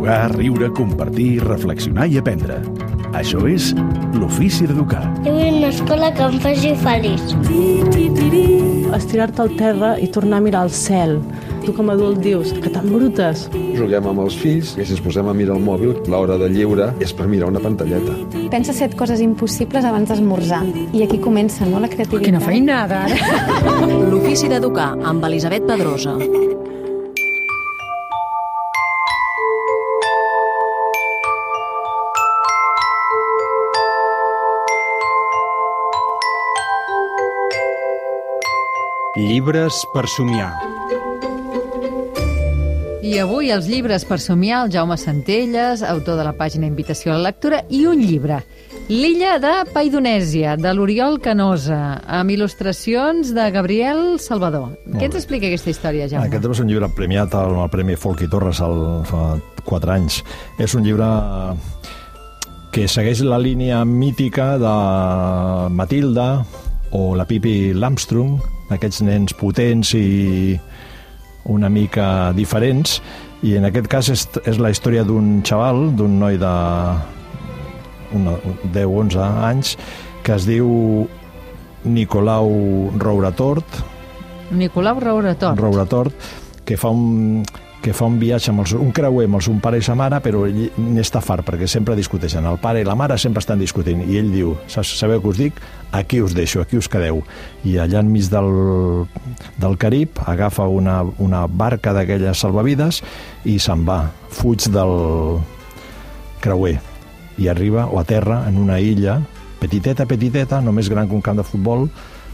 Jugar, riure, compartir, reflexionar i aprendre. Això és l'ofici d'educar. Jo vull una escola que em faci feliç. Estirar-te al terra i tornar a mirar al cel. Tu com a adult dius que tan brutes. Juguem amb els fills i si ens posem a mirar el mòbil, l'hora de lliure és per mirar una pantalleta. Pensa 7 coses impossibles abans d'esmorzar. I aquí comença, no?, la creativitat. Quina feinada, ara! L'ofici d'educar amb Elisabet Pedrosa. Llibres per somiar. I avui els llibres per somiar, el Jaume Centelles, autor de la pàgina Invitació a la lectura, i un llibre, L'illa de Paidonèsia, de l'Oriol Canosa, amb il·lustracions de Gabriel Salvador. Què ens explica aquesta història, Jaume? Aquest és un llibre premiat amb el Premi Folk i Torres fa 4 anys. És un llibre que segueix la línia mítica de Matilda o la Pippi Lamstrung, aquests nens potents i una mica diferents, i en aquest cas és la història d'un xaval, d'un noi de 10-11 anys, que es diu Nicolau Rouretort. Nicolau Rouretort, que fa un viatge amb un creuer amb un pare i sa mare, però ell n'està fart perquè sempre discuteixen. El pare i la mare sempre estan discutint i ell diu, sabeu què us dic? Aquí us deixo, aquí us quedeu. I allà enmig del Carib agafa una barca d'aquelles salvavides i se'n va, fuig del creuer i arriba o aterra en una illa petiteta, només gran que un camp de futbol,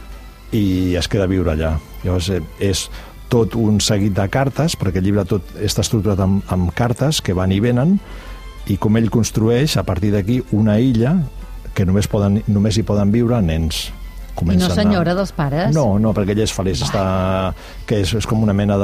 i es queda a viure allà. Llavors és tot un seguit de cartes, perquè el llibre tot està estructurat amb cartes que van i venen, i com ell construeix a partir d'aquí una illa que només hi poden viure nens. I no senyora dels pares? No, perquè ella és feliç, que és com una mena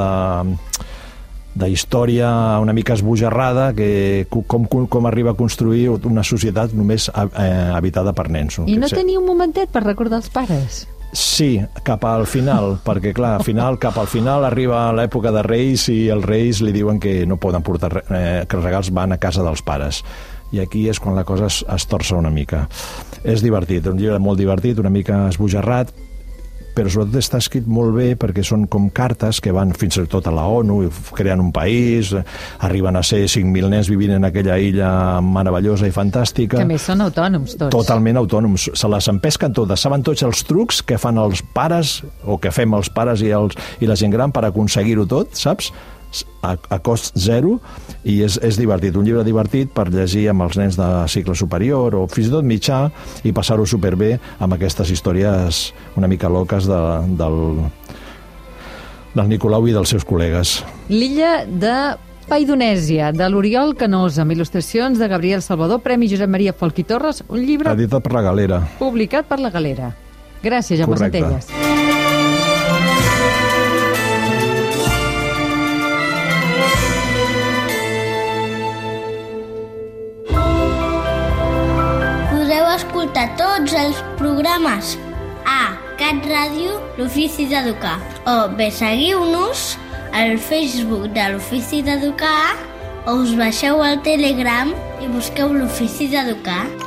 de història una mica esbojarrada, que com arriba a construir una societat només habitada per nens. I no tenia un momentet per recordar els pares? Sí, cap al final, perquè clar, cap al final arriba l'època de Reis i els Reis li diuen que no poden portar que els regals van a casa dels pares. I aquí és quan la cosa es torça una mica. És divertit, un llibre molt divertit, una mica esbojarrat, però sobretot està escrit molt bé perquè són com cartes que van fins i tot a la ONU, creen un país, arriben a ser 5.000 nens vivint en aquella illa meravellosa i fantàstica. Que a més són autònoms tots. Totalment autònoms, se les empesquen totes, saben tots els trucs que fan els pares o que fem els pares i la gent gran per aconseguir-ho tot, saps? A cost zero, i és divertit, un llibre divertit per llegir amb els nens de cicle superior o fins i tot mitjà i passar-ho superbé amb aquestes històries una mica loques del Nicolau i dels seus col·legues. L'illa de Paidonèsia, de l'Oriol Canosa, amb il·lustracions de Gabriel Salvador, Premi Josep Maria Folch i Torres, un llibre editat per La Galera. Publicat per La Galera. Gràcies, Jaume Centelles. Escolta tots els programes a Cat Ràdio, l'Ofici d'Educar, o bé seguiu-nos al Facebook de l'Ofici d'Educar o us baixeu al Telegram i busqueu l'Ofici d'Educar.